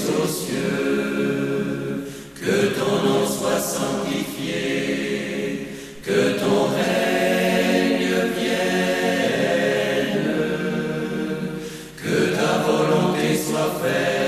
aux cieux, que ton nom soit sanctifié, que ton règne vienne, que ta volonté soit faite